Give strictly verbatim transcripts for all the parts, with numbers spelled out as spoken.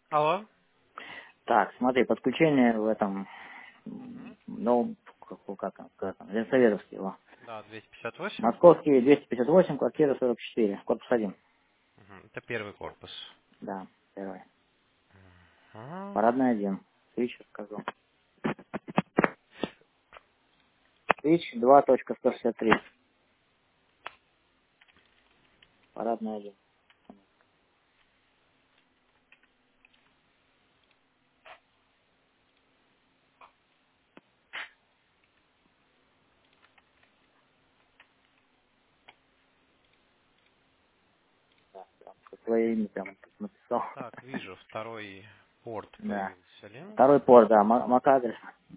Алло. Так, смотри, подключение в этом, Мгм. м, ну, как, как, там, как там, Ленсоветовский, его. Да, двести пятьдесят восемь. Московский двести пятьдесят восемь, квартира сорок четыре, корпус один. Мгм. Это первый корпус. Да, первый. Ага. Парадный один. Свич, скажу. Свич два точка сто шестьдесят три. Парадный один. Свое имя прям тут написал. Так, вижу, второй порт Да. появился линк. Второй порт, да, ма- мак-адрес.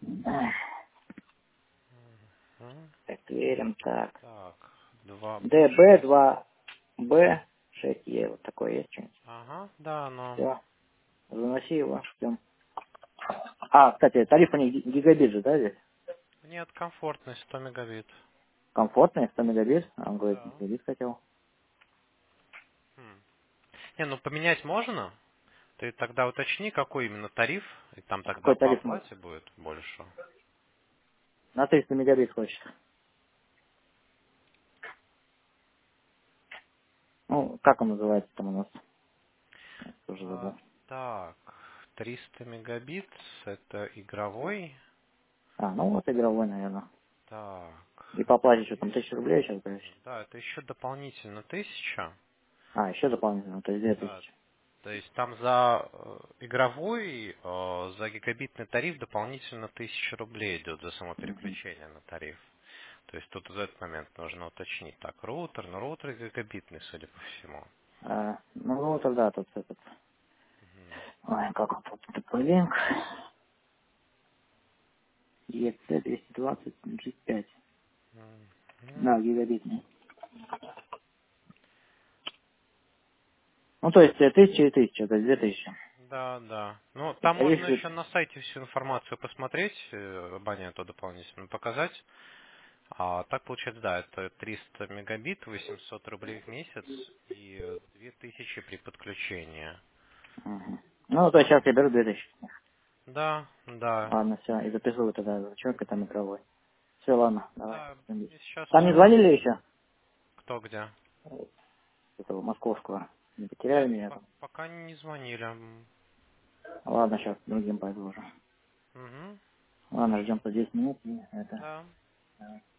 Мгм. Так, верим, так. Так, два б Д Б шесть. два Б шесть Е, вот такое есть что-нибудь. Ага, да, но Все, заноси его, ждем. А, кстати, тариф у них ги- гигабит же, да, здесь? нет, комфортный сто мегабит. Комфортный, сто мегабит. А он говорит, Да. гигабит хотел. Хм. Не, ну поменять можно. Ты тогда уточни, какой именно тариф, и там А тогда какой по тариф нужен? оплате будет больше. На триста мегабит хочет. Ну, как он называется там у нас? Я тоже А, забыл. так, триста мегабит, это игровой. А, ну вот игровой, наверное. Так, И по это оплате что там, тысяча двести. рублей сейчас, говоришь? Да, это еще дополнительно тысяча. А, еще дополнительно, то есть две Да, тысячи. то есть там за э, игровой, э, за гигабитный тариф дополнительно тысяча рублей идет за само Мгм. переключение на тариф. То есть тут в этот момент нужно уточнить. Так, роутер, но роутер гигабитный, судя по всему. А, ну вот тогда тут этот. Мгм. Ой, как он тут такой линк? Е Ц двести двадцать джи пять. Мгм. Да, гигабитный. Ну, то есть э, тысяча и тысяча, то есть две тысячи. Да, да. Ну, И там тариф можно идет. еще на сайте всю информацию посмотреть, э, абоненту дополнительно показать. А так получается, да, это триста мегабит, восемьсот рублей в месяц и две тысячи при подключении. Мгм. Ну, то есть сейчас я беру две тысячи. Да, да. Ладно, все, и записываю тогда человека там игровой. Все, ладно, давай. Да, Там и сейчас не все. звонили еще? Кто где? Этого московского. Не потеряли Нет, меня по- там? пока не звонили. Ладно, сейчас другим пойду уже. Угу. Ладно, ждем по десять минут. И это... Да. давай.